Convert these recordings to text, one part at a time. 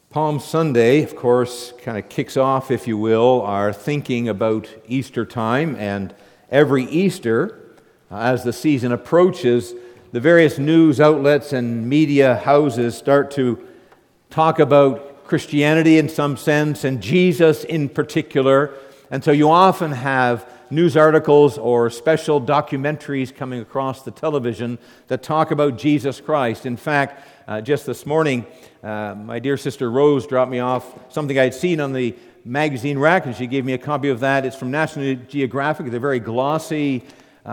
Palm Sunday, of course, kind of kicks off, if you will, our thinking about Easter time. And every Easter, as the season approaches, the various news outlets and media houses start to talk about Christianity in some sense and Jesus in particular. And so you often have news articles or special documentaries coming across the television that talk about Jesus Christ. In fact, just this morning, my dear sister Rose dropped me off something I'd seen on the magazine rack, and she gave me a copy of that. It's from National Geographic. It's a very glossy,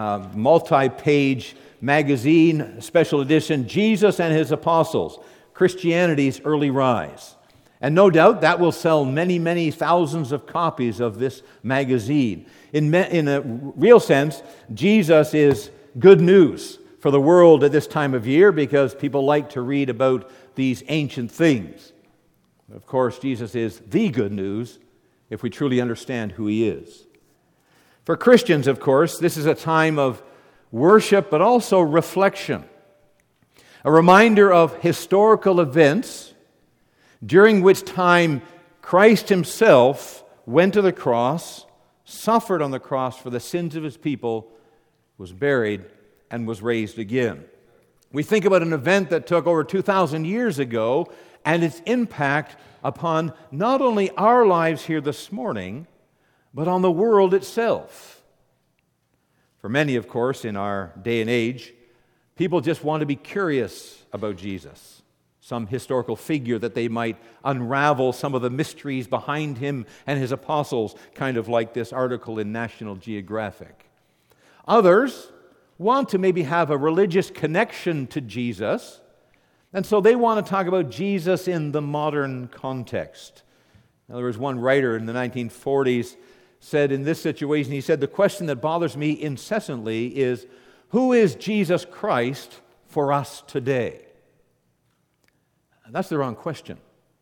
multi-page magazine, special edition, Jesus and His Apostles, Christianity's Early Rise. And no doubt that will sell many, many thousands of copies of this magazine. In a real sense, Jesus is good news for the world at this time of year because people like to read about these ancient things. Of course, Jesus is the good news if we truly understand who He is. For Christians, of course, this is a time of worship but also reflection. A reminder of historical events during which time Christ Himself went to the cross, suffered on the cross for the sins of His people, was buried, and was raised again. We think about an event that took over 2,000 years ago and its impact upon not only our lives here this morning, but on the world itself. For many, of course, in our day and age, people just want to be curious about Jesus, some historical figure that they might unravel some of the mysteries behind Him and His apostles, kind of like this article in National Geographic. Others want to maybe have a religious connection to Jesus, and so they want to talk about Jesus in the modern context. Now, there was one writer in the 1940s said in this situation, he said, "The question that bothers me incessantly is, who is Jesus Christ for us today?" That's the wrong question.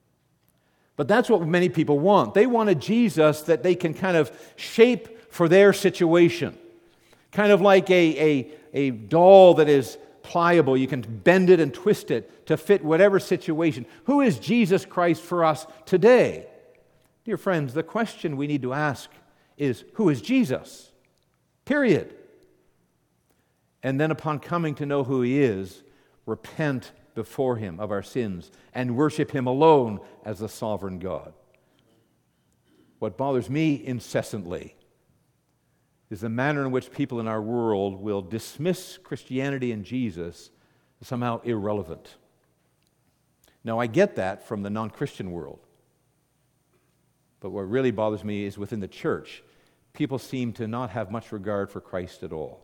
But that's what many people want. They want a Jesus that they can kind of shape for their situation. Kind of like a doll that is pliable. You can bend it and twist it to fit whatever situation. Who is Jesus Christ for us today? Dear friends, the question we need to ask is, who is Jesus? Period. And then upon coming to know who He is, repent before Him of our sins and worship Him alone as the sovereign God. What bothers me incessantly is the manner in which people in our world will dismiss Christianity and Jesus as somehow irrelevant. Now, I get that from the non-Christian world. But what really bothers me is within the church, people seem to not have much regard for Christ at all.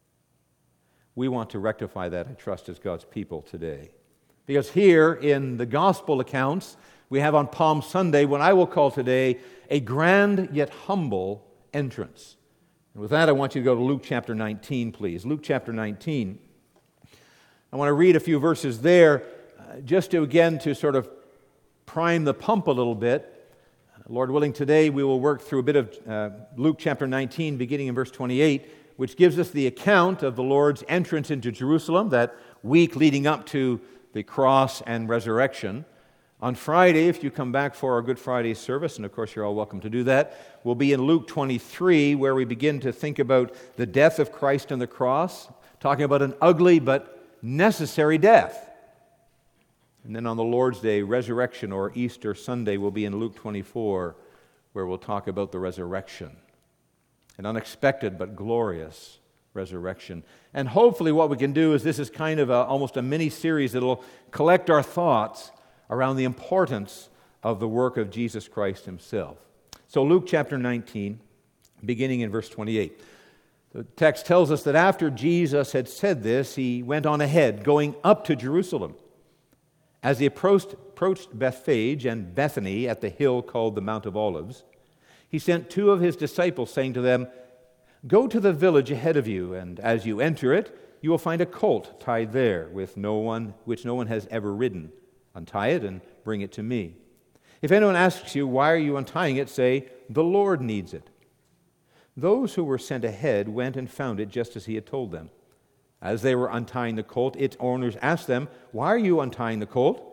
We want to rectify that, I trust, as God's people today. Because here in the gospel accounts, we have on Palm Sunday what I will call today a grand yet humble entrance. And with that, I want you to go to Luke chapter 19, please. Luke chapter 19. I want to read a few verses there just to sort of prime the pump a little bit. Lord willing, today we will work through a bit of Luke chapter 19, beginning in verse 28, which gives us the account of the Lord's entrance into Jerusalem, that week leading up to the cross and resurrection. On Friday, if you come back for our Good Friday service, and of course you're all welcome to do that, we'll be in Luke 23, where we begin to think about the death of Christ on the cross, talking about an ugly but necessary death. And then on the Lord's Day, resurrection or Easter Sunday, will be in Luke 24, where we'll talk about the resurrection. An unexpected but glorious resurrection. And hopefully what we can do is this is kind of almost a mini-series that will collect our thoughts around the importance of the work of Jesus Christ Himself. So Luke chapter 19, beginning in verse 28. The text tells us that after Jesus had said this, He went on ahead, going up to Jerusalem. As He approached Bethphage and Bethany at the hill called the Mount of Olives, He sent two of His disciples, saying to them, "Go to the village ahead of you, and as you enter it, you will find a colt tied there, which no one has ever ridden. Untie it and bring it to me. If anyone asks you, 'Why are you untying it?' say, 'The Lord needs it.'" Those who were sent ahead went and found it just as He had told them. As they were untying the colt, its owners asked them, "Why are you untying the colt?"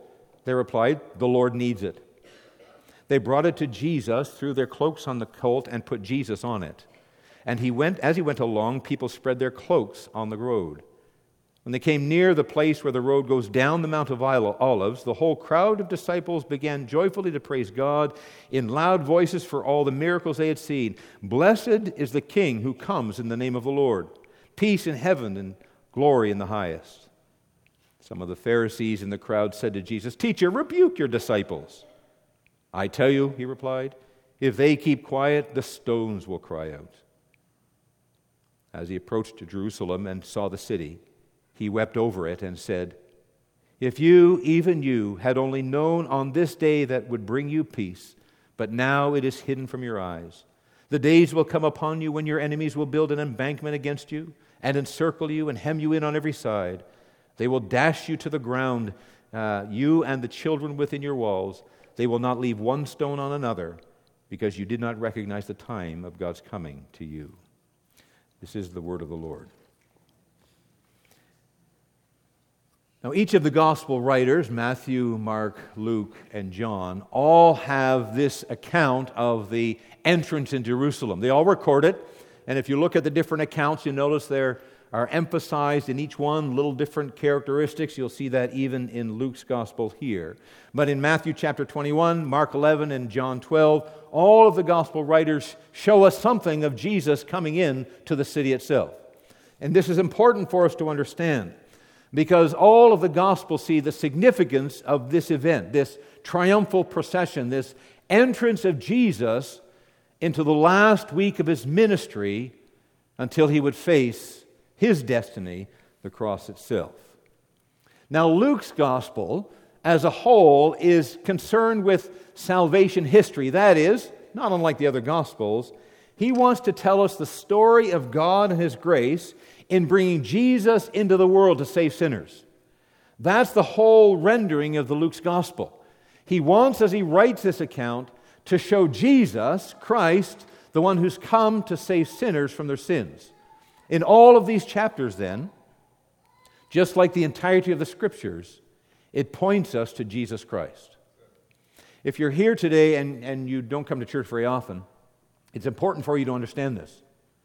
They replied, "The Lord needs it." They brought it to Jesus, threw their cloaks on the colt, and put Jesus on it. And as he went along, people spread their cloaks on the road. When they came near the place where the road goes down the Mount of Olives, the whole crowd of disciples began joyfully to praise God in loud voices for all the miracles they had seen. "Blessed is the King who comes in the name of the Lord. Peace in heaven and glory in the highest." Some of the Pharisees in the crowd said to Jesus, "Teacher, rebuke your disciples." "I tell you," he replied, "if they keep quiet, the stones will cry out." As he approached Jerusalem and saw the city, he wept over it and said, "If you, even you, had only known on this day that would bring you peace, but now it is hidden from your eyes. The days will come upon you when your enemies will build an embankment against you and encircle you and hem you in on every side. They will dash you to the ground, you and the children within your walls. They will not leave one stone on another, because you did not recognize the time of God's coming to you." This is the word of the Lord. Now, each of the gospel writers, Matthew, Mark, Luke, and John, all have this account of the entrance in Jerusalem. They all record it, and if you look at the different accounts, you notice there are emphasized in each one little different characteristics. You'll see that even in Luke's gospel here. But in Matthew chapter 21, Mark 11, and John 12, all of the gospel writers show us something of Jesus coming in to the city itself. And this is important for us to understand, because all of the Gospels see the significance of this event, this triumphal procession, this entrance of Jesus into the last week of his ministry until he would face his destiny, the cross itself. Now, Luke's Gospel as a whole is concerned with salvation history. That is, not unlike the other Gospels, he wants to tell us the story of God and his grace in bringing Jesus into the world to save sinners. That's the whole rendering of the Luke's Gospel. He wants, as he writes this account, to show Jesus, Christ, the one who's come to save sinners from their sins. In all of these chapters, then, just like the entirety of the Scriptures, it points us to Jesus Christ. If you're here today and you don't come to church very often, it's important for you to understand this,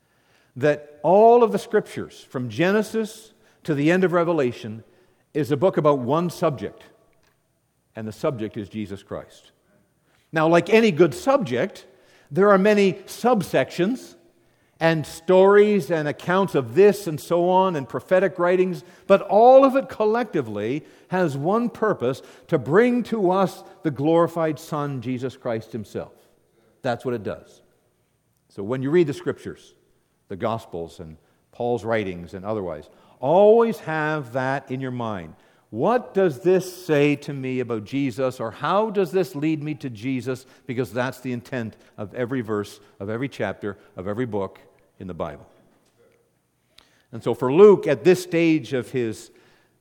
that all of the Scriptures, from Genesis to the end of Revelation, is a book about one subject, and the subject is Jesus Christ. Now, like any good subject, there are many subsections and stories and accounts of this and so on, and prophetic writings, but all of it collectively has one purpose: to bring to us the glorified Son, Jesus Christ himself. That's what it does. So when you read the Scriptures, the Gospels and Paul's writings and otherwise, always have that in your mind. What does this say to me about Jesus, or how does this lead me to Jesus? Because that's the intent of every verse, of every chapter, of every book in the Bible. And so for Luke, at this stage of his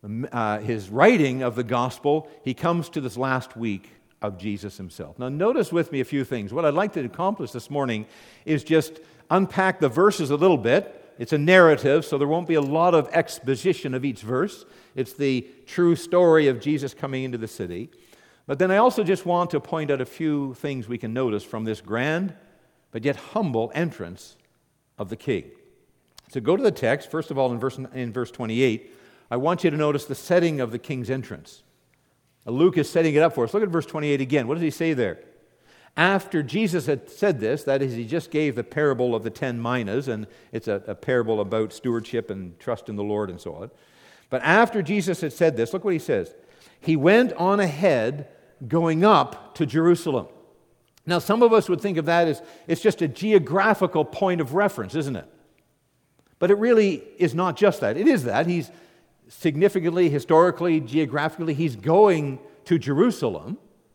writing of the Gospel, he comes to this last week of Jesus himself. Now notice with me a few things. What I'd like to accomplish this morning is just unpack the verses a little bit. It's a narrative, so there won't be a lot of exposition of each verse. It's the true story of Jesus coming into the city. But then I also just want to point out a few things we can notice from this grand but yet humble entrance of the King. So go to the text. First of all, in verse 28, I want you to notice the setting of the King's entrance. Luke is setting it up for us. Look at verse 28 again. What does he say there? After Jesus had said this, that is, he just gave the parable of the 10 minas, and it's a parable about stewardship and trust in the Lord and so on. But after Jesus had said this, look what he says. He went on ahead, going up to Jerusalem. Now, some of us would think of that as it's just a geographical point of reference, isn't it? But it really is not just that. It is that. He's significantly, historically, geographically, he's going to Jerusalem.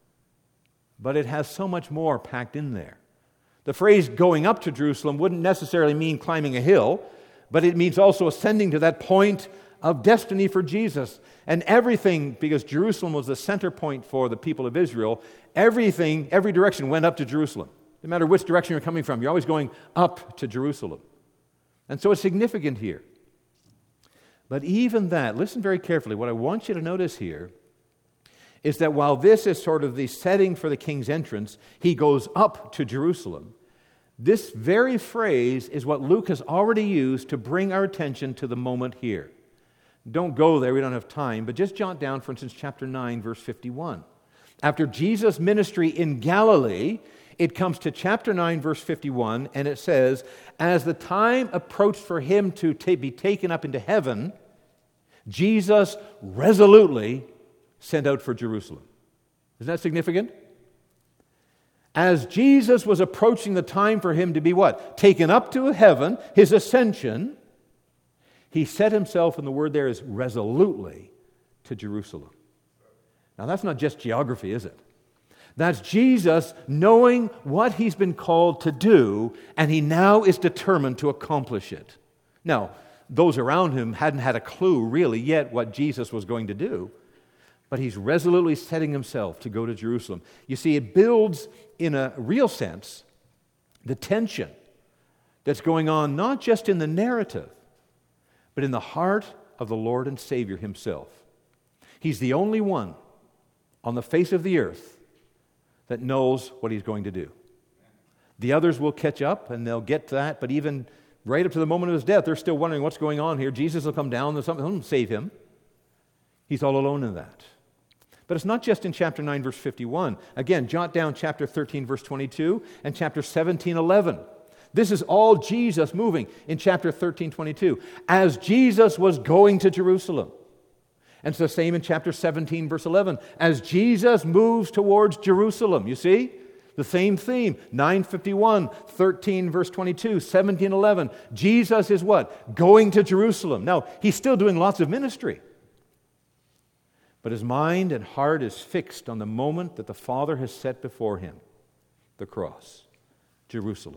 But it has so much more packed in there. The phrase going up to Jerusalem wouldn't necessarily mean climbing a hill, but it means also ascending to that point of destiny for Jesus. And everything, because Jerusalem was the center point for the people of Israel, every direction went up to Jerusalem. No matter which direction you're coming from, you're always going up to Jerusalem. And so it's significant here. But even that, listen very carefully, what I want you to notice here is that while this is sort of the setting for the king's entrance, he goes up to Jerusalem. This very phrase is what Luke has already used to bring our attention to the moment here. Don't go there, we don't have time, but just jot down, for instance, chapter 9, verse 51. After Jesus' ministry in Galilee, it comes to chapter 9, verse 51, and it says, as the time approached for him to be taken up into heaven, Jesus resolutely sent out for Jerusalem. Isn't that significant? As Jesus was approaching the time for him to be what? Taken up to heaven, his ascension, he set himself, and the word there is resolutely, to Jerusalem. Now that's not just geography, is it? That's Jesus knowing what he's been called to do, and he now is determined to accomplish it. Now, those around him hadn't had a clue really yet what Jesus was going to do, but he's resolutely setting himself to go to Jerusalem. You see, it builds, in a real sense, the tension that's going on not just in the narrative, but in the heart of the Lord and Savior himself. He's the only one on the face of the earth that knows what he's going to do. The others will catch up and they'll get to that, but even right up to the moment of his death, they're still wondering what's going on here. Jesus will come down, there's something, he'll save him. He's all alone in that. But it's not just in chapter 9, verse 51. Again, jot down chapter 13, verse 22, and chapter 17, 11. This is all Jesus moving in chapter 13, 22. As Jesus was going to Jerusalem. And it's the same in chapter 17, verse 11. As Jesus moves towards Jerusalem, you see? The same theme, 9:51, 13, verse 22, 17, 11. Jesus is what? Going to Jerusalem. Now, he's still doing lots of ministry. But his mind and heart is fixed on the moment that the Father has set before him, the cross, Jerusalem.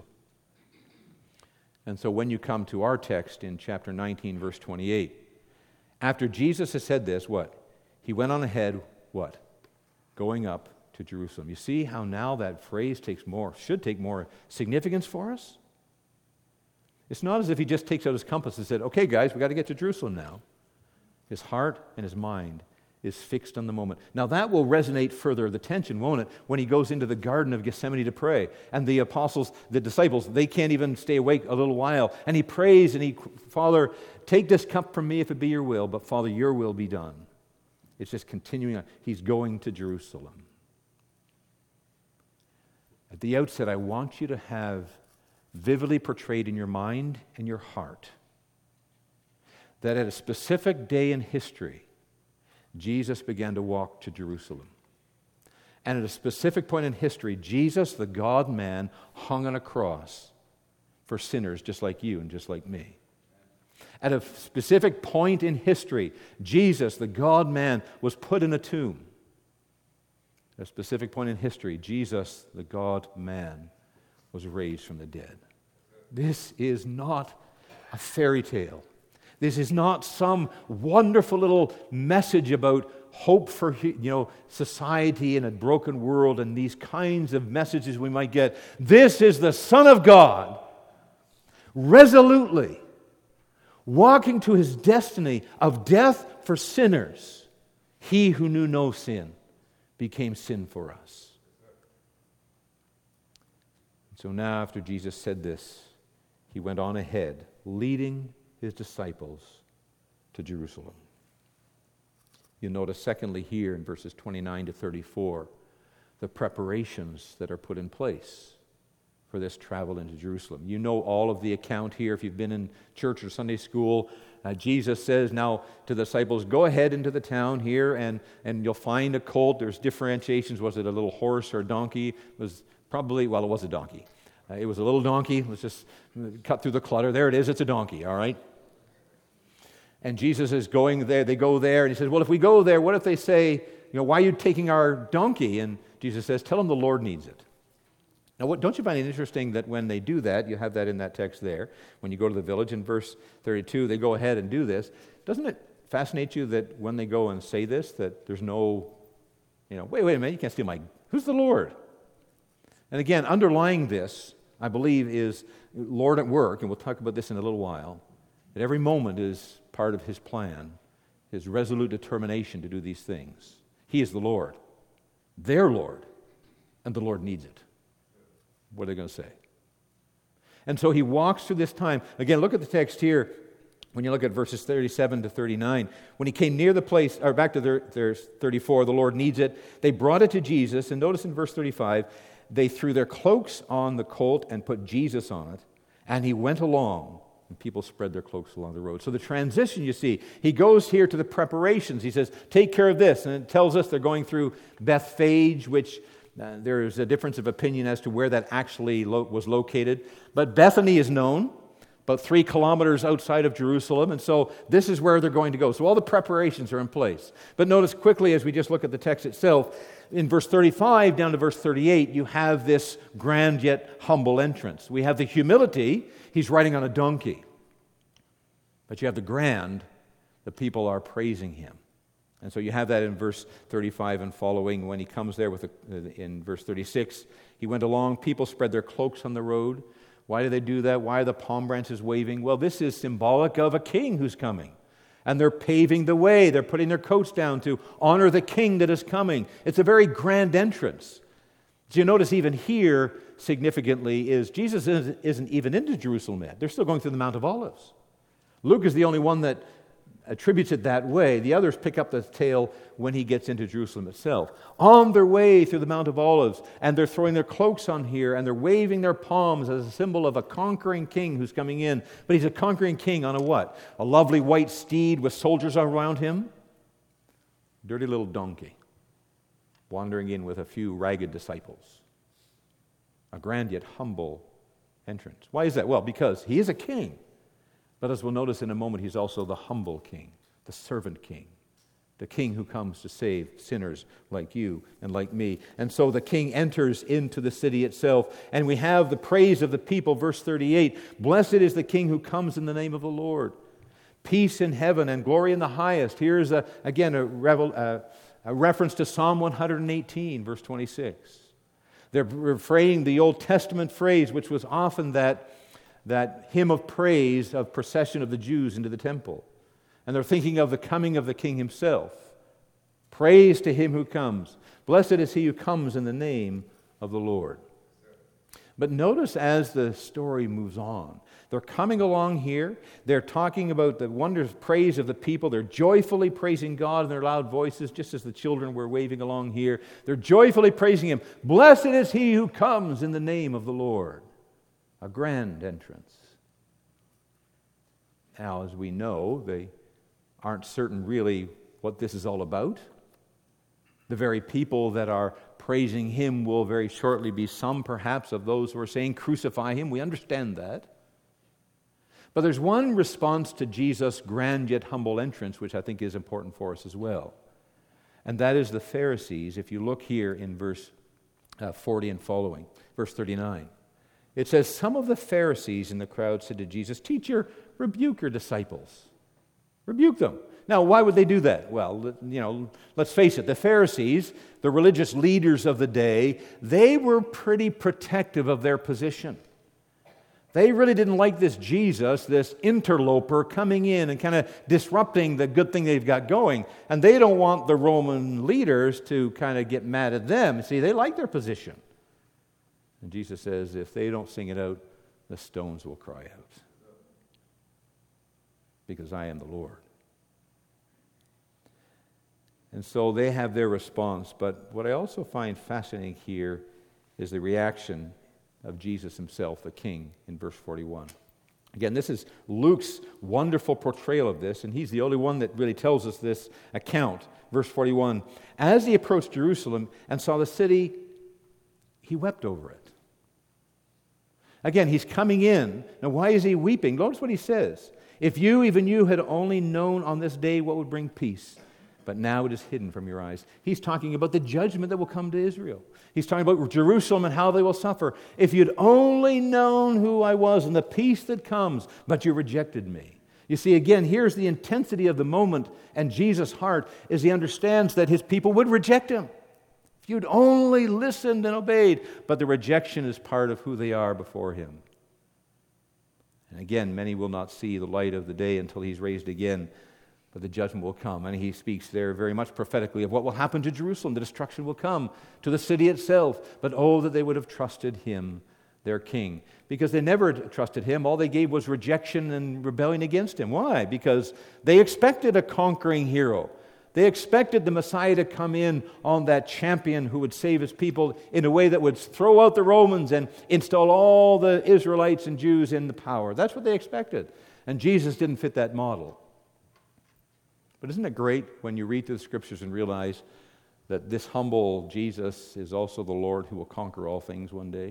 And so when you come to our text in chapter 19, verse 28, after Jesus has said this, what? He went on ahead, what? Going up to Jerusalem. You see how now that phrase should take more significance for us? It's not as if he just takes out his compass and said, okay guys, we got to get to Jerusalem now. His heart and his mind is fixed on the moment. Now that will resonate further, the tension, won't it? When he goes into the Garden of Gethsemane to pray. And the apostles, the disciples, they can't even stay awake a little while. And he prays and Father, take this cup from me if it be your will, but Father, your will be done. It's just continuing on. He's going to Jerusalem. At the outset, I want you to have vividly portrayed in your mind and your heart that at a specific day in history, Jesus began to walk to Jerusalem. And at a specific point in history, Jesus, the God-man, hung on a cross for sinners just like you and just like me. At a specific point in history, Jesus, the God-man, was put in a tomb. At a specific point in history, Jesus, the God-man, was raised from the dead. This is not a fairy tale. This is not some wonderful little message about hope for society in a broken world and these kinds of messages we might get. This is the Son of God resolutely walking to his destiny of death for sinners. He who knew no sin became sin for us. So now after Jesus said this, he went on ahead, leading his disciples to Jerusalem. You'll notice secondly here in verses 29 to 34, the preparations that are put in place for this travel into Jerusalem. You know all of the account here if you've been in church or Sunday school. Jesus says now to the disciples, go ahead into the town here and you'll find a colt. There's differentiations. Was it a little horse or a donkey? It was probably, well, it was a donkey. It was a little donkey. Let's just cut through the clutter. There it is. It's a donkey, all right? And Jesus is going there. They go there. And he says, well, if we go there, what if they say, why are you taking our donkey? And Jesus says, tell them the Lord needs it. Now, don't you find it interesting that when they do that, you have that in that text there, when you go to the village in verse 32, they go ahead and do this. Doesn't it fascinate you that when they go and say this, that there's no, wait a minute, you can't steal who's the Lord? And again, underlying this, I believe, is Lord at work, and we'll talk about this in a little while, that every moment is part of his plan, his resolute determination to do these things. He is the Lord, their Lord, and the Lord needs it. What are they going to say? And so he walks through this time. Again, look at the text here. When you look at verses 37 to 39, when he came near the place, or back to their 34, the Lord needs it. They brought it to Jesus, and notice in verse 35, they threw their cloaks on the colt and put Jesus on it, and he went along, and people spread their cloaks along the road. So the transition, you see, he goes here to the preparations. He says, take care of this, and it tells us they're going through Bethphage, which there's a difference of opinion as to where that actually was located. But Bethany is known, about 3 kilometers outside of Jerusalem, and so this is where they're going to go. So all the preparations are in place. But notice quickly, as we just look at the text itself, in verse 35 down to verse 38, you have this grand yet humble entrance. We have the humility, he's riding on a donkey. But you have the grand, the people are praising him. And so you have that in verse 35 and following. When he comes there in verse 36, he went along, people spread their cloaks on the road. Why do they do that? Why are the palm branches waving? Well, this is symbolic of a king who's coming. And they're paving the way. They're putting their coats down to honor the king that is coming. It's a very grand entrance. So you notice even here, significantly, is Jesus isn't even into Jerusalem yet. They're still going through the Mount of Olives. Luke is the only one that attributes it that way. The others pick up the tale when he gets into Jerusalem itself. On their way through the Mount of Olives, and they're throwing their cloaks on here, and they're waving their palms as a symbol of a conquering king who's coming in. But he's a conquering king on a what? A lovely white steed with soldiers around him? Dirty little donkey, wandering in with a few ragged disciples. A grand yet humble entrance. Why is that? Well, because he is a king. But as we'll notice in a moment, he's also the humble king, the servant king, the king who comes to save sinners like you and like me. And so the king enters into the city itself, and we have the praise of the people, verse 38. Blessed is the king who comes in the name of the Lord. Peace in heaven and glory in the highest. Here's, a reference to Psalm 118, verse 26. They're refraining the Old Testament phrase, which was often that hymn of praise of procession of the Jews into the temple. And they're thinking of the coming of the king himself. Praise to him who comes. Blessed is he who comes in the name of the Lord. But notice as the story moves on, they're coming along here. They're talking about the wondrous praise of the people. They're joyfully praising God in their loud voices, just as the children were waving along here. They're joyfully praising him. Blessed is he who comes in the name of the Lord. A grand entrance. Now, as we know, they aren't certain really what this is all about. The very people that are praising him will very shortly be some, perhaps, of those who are saying, crucify him. We understand that. But there's one response to Jesus' grand yet humble entrance, which I think is important for us as well. And that is the Pharisees. If you look here in verse 40 and following, verse 39. It says, some of the Pharisees in the crowd said to Jesus, Teacher, rebuke your disciples. Rebuke them. Now, why would they do that? Well, let's face it. The Pharisees, the religious leaders of the day, they were pretty protective of their position. They really didn't like this Jesus, this interloper, coming in and kind of disrupting the good thing they've got going. And they don't want the Roman leaders to kind of get mad at them. See, they like their position. And Jesus says, if they don't sing it out, the stones will cry out. Because I am the Lord. And so they have their response. But what I also find fascinating here is the reaction of Jesus himself, the king, in verse 41. Again, this is Luke's wonderful portrayal of this, and he's the only one that really tells us this account. Verse 41, as he approached Jerusalem and saw the city, he wept over it. Again, he's coming in. Now, why is he weeping? Notice what he says. If you, even you, had only known on this day what would bring peace, but now it is hidden from your eyes. He's talking about the judgment that will come to Israel. He's talking about Jerusalem and how they will suffer. If you'd only known who I was and the peace that comes, but you rejected me. You see, again, here's the intensity of the moment, and Jesus' heart is he understands that his people would reject him. If you'd only listened and obeyed, but the rejection is part of who they are before him. And again, many will not see the light of the day until he's raised again. but the judgment will come. And he speaks there very much prophetically of what will happen to Jerusalem. The destruction will come to the city itself. But oh, that they would have trusted him, their king. Because they never trusted him. All they gave was rejection and rebellion against him. Why? Because they expected a conquering hero. They expected the Messiah to come in on that champion who would save his people in a way that would throw out the Romans and install all the Israelites and Jews in the power. That's what they expected. And Jesus didn't fit that model. But isn't it great when you read through the Scriptures and realize that this humble Jesus is also the Lord who will conquer all things one day?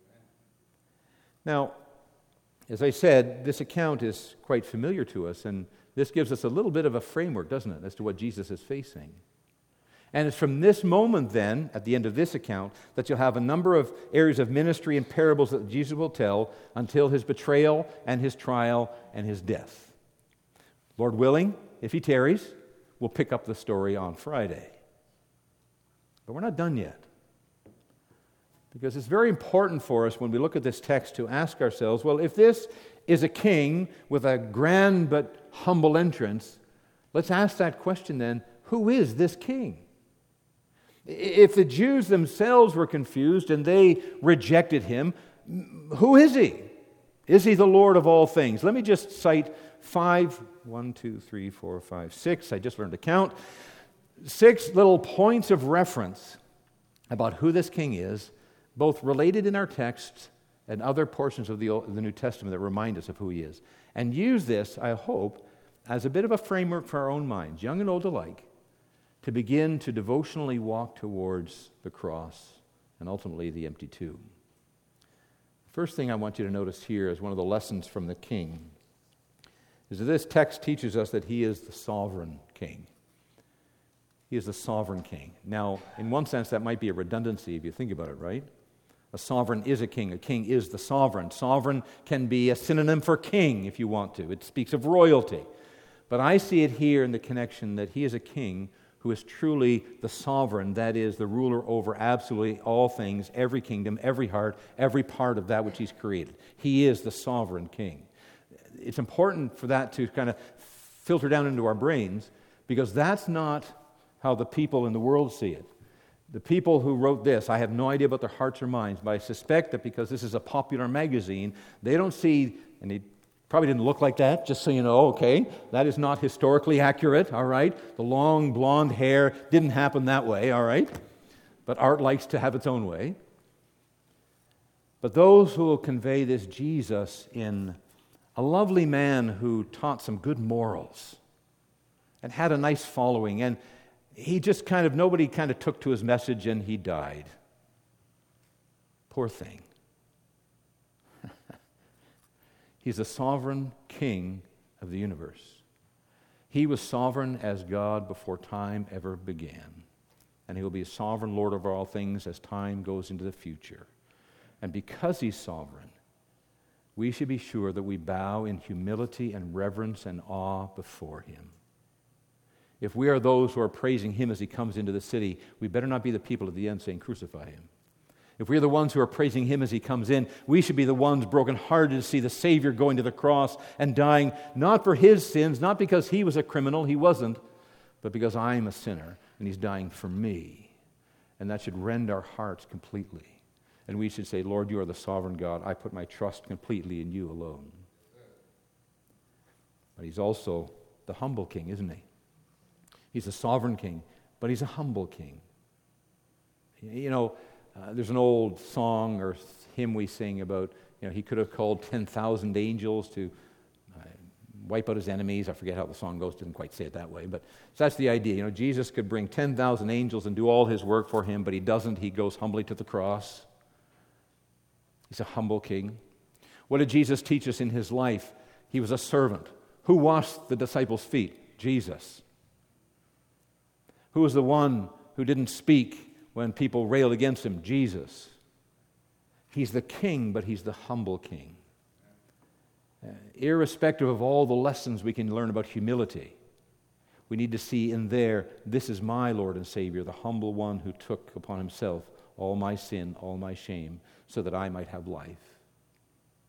Now, as I said, this account is quite familiar to us, and this gives us a little bit of a framework, doesn't it, as to what Jesus is facing. And it's from this moment then, at the end of this account, that you'll have a number of areas of ministry and parables that Jesus will tell until his betrayal and his trial and his death. Lord willing, if he tarries, we'll pick up the story on Friday. But we're not done yet. Because it's very important for us when we look at this text to ask ourselves, well, if this is a king with a grand but humble entrance, let's ask that question then, who is this king? If the Jews themselves were confused and they rejected him, who is he? Is he the Lord of all things? Let me just cite 6, I just learned to count, 6 little points of reference about who this king is, both related in our text and other portions of the New Testament that remind us of who he is. And use this, I hope, as a bit of a framework for our own minds, young and old alike, to begin to devotionally walk towards the cross and ultimately the empty tomb. First thing I want you to notice here is one of the lessons from the king is that this text teaches us that he is the sovereign king. He is the sovereign king. Now, in one sense, that might be a redundancy if you think about it, right? A sovereign is a king. A king is the sovereign. Sovereign can be a synonym for king if you want to. It speaks of royalty. But I see it here in the connection that he is a king who is truly the sovereign, that is, the ruler over absolutely all things, every kingdom, every heart, every part of that which he's created. He is the sovereign king. It's important for that to kind of filter down into our brains because that's not how the people in the world see it. The people who wrote this, I have no idea about their hearts or minds, but I suspect that because this is a popular magazine, they don't see, and it probably didn't look like that, just so you know, okay? That is not historically accurate, all right? The long blonde hair didn't happen that way, all right? But art likes to have its own way. But those who will convey this Jesus in a lovely man who taught some good morals and had a nice following, and he just nobody took to his message and he died. Poor thing. He's the sovereign king of the universe. He was sovereign as God before time ever began. And he will be a sovereign Lord over all things as time goes into the future. And because he's sovereign, we should be sure that we bow in humility and reverence and awe before him. If we are those who are praising him as he comes into the city, we better not be the people at the end saying, crucify him. If we are the ones who are praising him as he comes in, we should be the ones brokenhearted to see the Savior going to the cross and dying, not for his sins, not because he was a criminal, he wasn't, but because I'm a sinner, and he's dying for me. And that should rend our hearts completely. And we should say, Lord, you are the sovereign God. I put my trust completely in you alone. But he's also the humble king, isn't he? He's a sovereign king, but he's a humble king. You know, there's an old song or hymn we sing about, he could have called 10,000 angels to wipe out his enemies. I forget how the song goes, didn't quite say it that way, but so that's the idea. Jesus could bring 10,000 angels and do all his work for him, but he doesn't. He goes humbly to the cross. He's a humble king. What did Jesus teach us in his life? He was a servant. Who washed the disciples' feet? Jesus. Who was the one who didn't speak when people railed against him? Jesus. He's the king, but he's the humble king. Irrespective of all the lessons we can learn about humility, we need to see in there, this is my Lord and Savior, the humble one who took upon himself all my sin, all my shame, so that I might have life.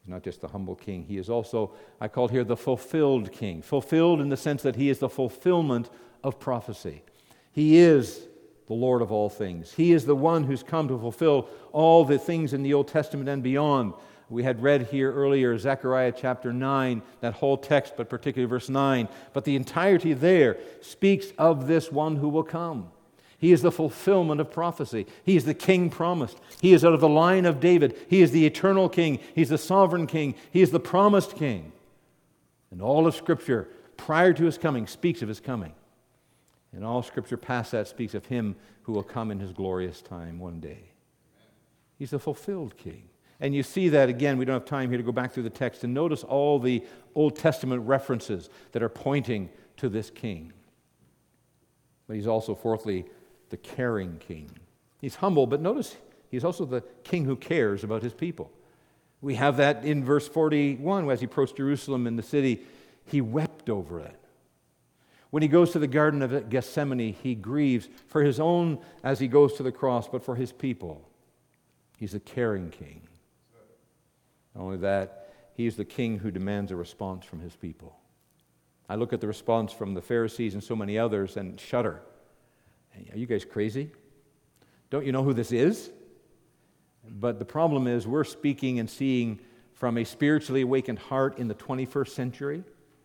He's not just the humble king. He is also, I call here, the fulfilled king. Fulfilled in the sense that he is the fulfillment of prophecy. He is the Lord of all things. He is the one who's come to fulfill all the things in the Old Testament and beyond. We had read here earlier, Zechariah chapter 9, that whole text, but particularly verse 9. But the entirety there speaks of this one who will come. He is the fulfillment of prophecy. He is the king promised. He is out of the line of David. He is the eternal king. He's the sovereign king. He is the promised king. And all of Scripture, prior to his coming, speaks of his coming. And all Scripture past that speaks of him who will come in his glorious time one day. He's the fulfilled king. And you see that again. We don't have time here to go back through the text and notice all the Old Testament references that are pointing to this king. But he's also, fourthly, the caring king. He's humble, but notice he's also the king who cares about his people. We have that in verse 41, as he approached Jerusalem in the city, he wept over it. When he goes to the Garden of Gethsemane, he grieves for his own as he goes to the cross, but for his people. He's a caring king. Not only that, he is the king who demands a response from his people. I look at the response from the Pharisees and so many others and shudder. Are you guys crazy? Don't you know who this is? But the problem is we're speaking and seeing from a spiritually awakened heart in the 21st century.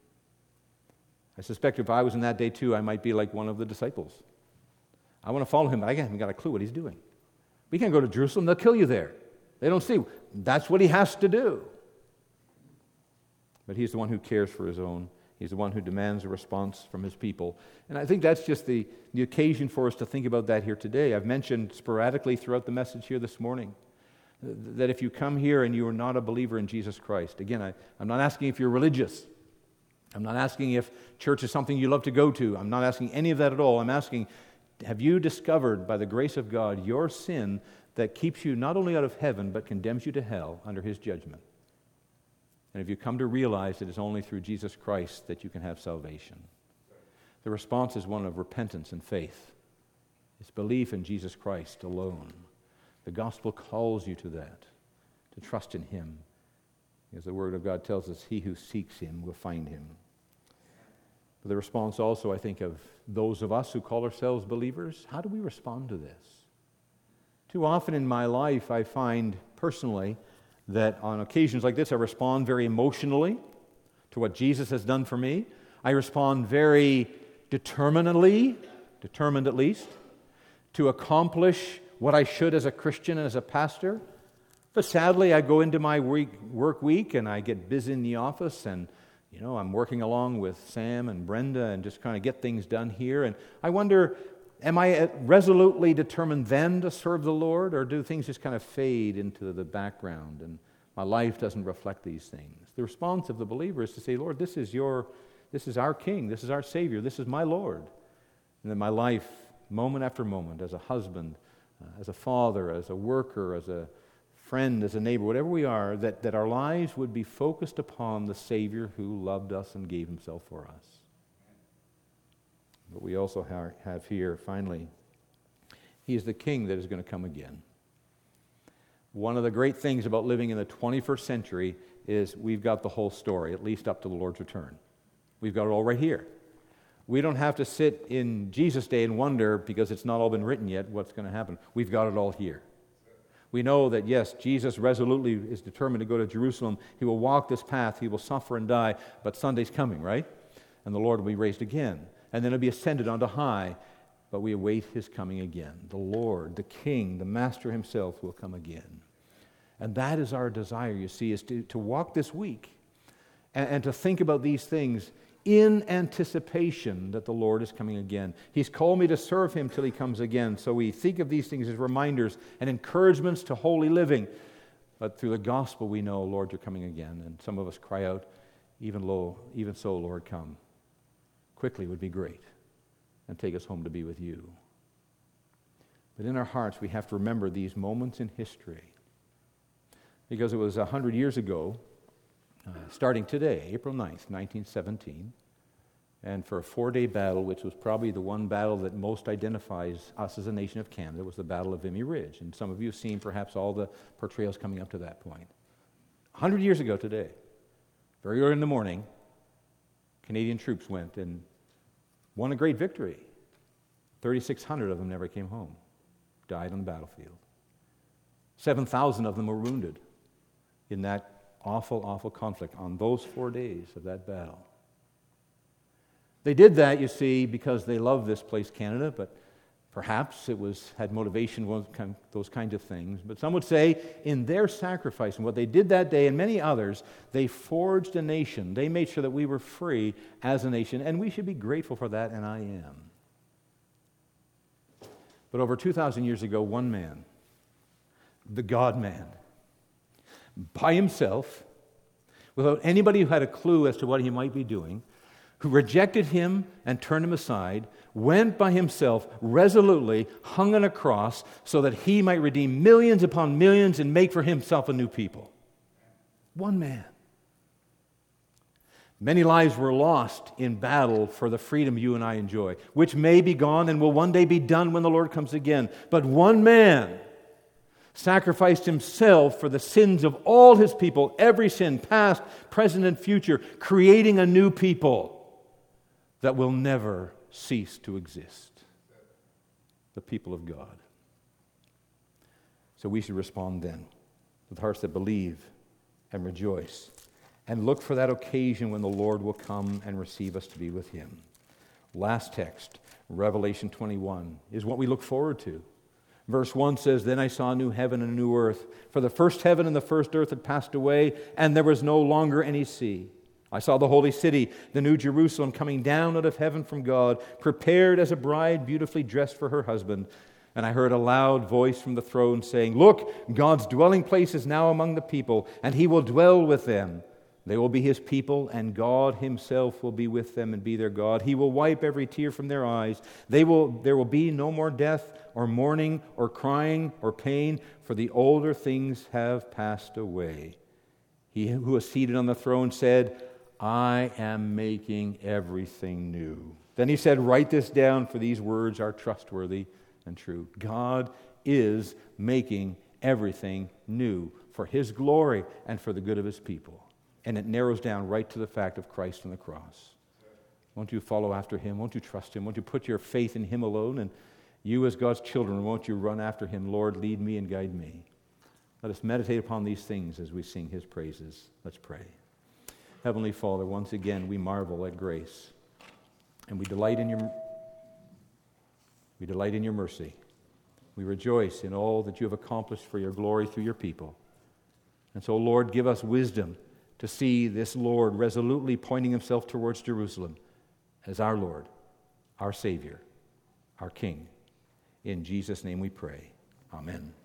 I suspect if I was in that day too, I might be like one of the disciples. I want to follow him, but I haven't got a clue what he's doing. We can't go to Jerusalem, they'll kill you there. They don't see. That's what he has to do. But he's the one who cares for his own. He's the one who demands a response from his people. And I think that's just the occasion for us to think about that here today. I've mentioned sporadically throughout the message here this morning that if you come here and you are not a believer in Jesus Christ, again, I'm not asking if you're religious. I'm not asking if church is something you love to go to. I'm not asking any of that at all. I'm asking, have you discovered by the grace of God your sin that keeps you not only out of heaven but condemns you to hell under his judgment? And have you come to realize that it's only through Jesus Christ that you can have salvation? The response is one of repentance and faith. It's belief in Jesus Christ alone. The gospel calls you to that, to trust in him. As the Word of God tells us, he who seeks him will find him. But the response also, I think, of those of us who call ourselves believers, how do we respond to this? Too often in my life, I find personally that on occasions like this, I respond very emotionally to what Jesus has done for me. I respond very determined at least, to accomplish what I should as a Christian and as a pastor. But sadly, I go into my work week and I get busy in the office and, I'm working along with Sam and Brenda and just kind of get things done here. And I wonder, am I resolutely determined then to serve the Lord, or do things just kind of fade into the background and my life doesn't reflect these things? The response of the believer is to say, Lord, this is our King, this is our Savior, this is my Lord. And then my life, moment after moment, as a husband, as a father, as a worker, as a friend, as a neighbor, whatever we are, that our lives would be focused upon the Savior who loved us and gave himself for us. But we also have here, finally, he is the King that is going to come again. One of the great things about living in the 21st century is we've got the whole story, at least up to the Lord's return. We've got it all right here. We don't have to sit in Jesus' day and wonder, because it's not all been written yet, what's going to happen. We've got it all here. We know that, yes, Jesus resolutely is determined to go to Jerusalem. He will walk this path. He will suffer and die. But Sunday's coming, right? And the Lord will be raised again. And then he'll be ascended onto high. But we await his coming again. The Lord, the King, the Master himself will come again. And that is our desire, you see, is to walk this week and to think about these things in anticipation that the Lord is coming again. He's called me to serve him till he comes again. So we think of these things as reminders and encouragements to holy living. But through the gospel we know, Lord, you're coming again. And some of us cry out, even so, Lord, come. Quickly would be great. And take us home to be with you. But in our hearts we have to remember these moments in history. Because it was 100 years ago, starting today, April 9th, 1917, and for a 4-day battle, which was probably the one battle that most identifies us as a nation of Canada, was the Battle of Vimy Ridge. And some of you have seen perhaps all the portrayals coming up to that point. 100 years ago today, very early in the morning, Canadian troops went and won a great victory. 3,600 of them never came home, died on the battlefield. 7,000 of them were wounded in that awful, awful conflict on those 4 days of that battle. They did that, you see, because they loved this place, Canada, but perhaps it had motivation, those kinds of things. But some would say in their sacrifice and what they did that day and many others, they forged a nation. They made sure that we were free as a nation, and we should be grateful for that, and I am. But over 2,000 years ago, one man, the God-man, by himself, without anybody who had a clue as to what he might be doing, who rejected him and turned him aside, went by himself resolutely, hung on a cross so that he might redeem millions upon millions and make for himself a new people. One man. Many lives were lost in battle for the freedom you and I enjoy, which may be gone and will one day be done when the Lord comes again. But one man sacrificed himself for the sins of all his people, every sin, past, present, and future, creating a new people that will never cease to exist. The people of God. So we should respond then with hearts that believe and rejoice and look for that occasion when the Lord will come and receive us to be with Him. Last text, Revelation 21, is what we look forward to. Verse 1 says, "Then I saw a new heaven and a new earth, for the first heaven and the first earth had passed away, and there was no longer any sea. I saw the holy city, the new Jerusalem, coming down out of heaven from God, prepared as a bride beautifully dressed for her husband. And I heard a loud voice from the throne saying, 'Look, God's dwelling place is now among the people, and He will dwell with them. They will be His people, and God Himself will be with them and be their God. He will wipe every tear from their eyes. There will be no more death, or mourning, or crying, or pain, for the older things have passed away.' He who was seated on the throne said, 'I am making everything new.' Then He said, 'Write this down, for these words are trustworthy and true.'" God is making everything new for His glory and for the good of His people. And it narrows down right to the fact of Christ on the cross. Won't you follow after Him? Won't you trust Him? Won't you put your faith in Him alone? And you as God's children, won't you run after Him? "Lord, lead me and guide me." Let us meditate upon these things as we sing His praises. Let's pray. Heavenly Father, once again we marvel at grace, and we delight in your mercy. We rejoice in all that you have accomplished for your glory through your people. And so, Lord, give us wisdom to see this Lord resolutely pointing Himself towards Jerusalem as our Lord, our Savior, our King. In Jesus' name we pray. Amen.